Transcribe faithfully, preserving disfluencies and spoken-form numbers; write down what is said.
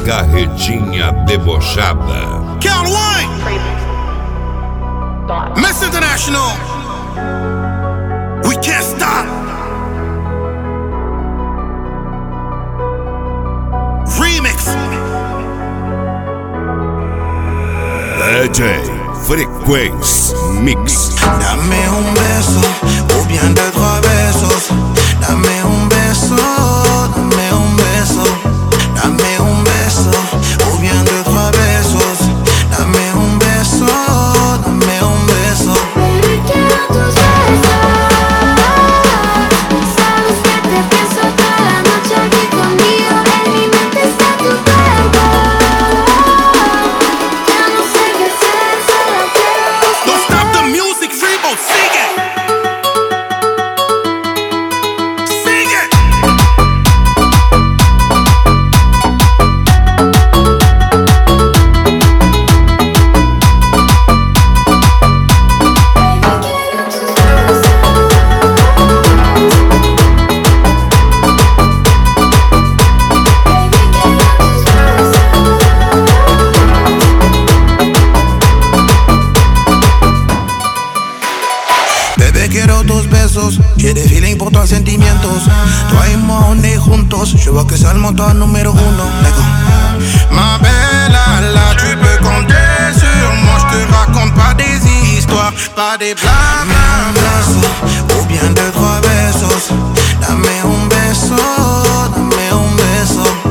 Carretinha debochada. Count one. Miss International. We can't stop. Remix. D J Frequency Mix. Dame un beso, o bien de trois besos. Dame un beso, dame un beso. Dame un beso, o bien de trois besos. Dame un beso, dame un beso. Baby, quiero tus besos. Sabes que te pienso toda la noche aquí conmigo. En mi mente está tu cuerpo. Ya no sé qué hacer, solo quiero. Don't stop the music, Freebo, sigue. Sigue. Bebé, quiero tus besos. J'ai des feelings pour toi, sentimientos. Toi et moi, on est juntos. Je vois que c'est le montant numéro uno. D'accord. Ma belle, là, tu peux compter sur moi. Je te raconte pas des histoires, pas des blabla. Ou bien deux, trois besos. Dame un beso, dame un beso.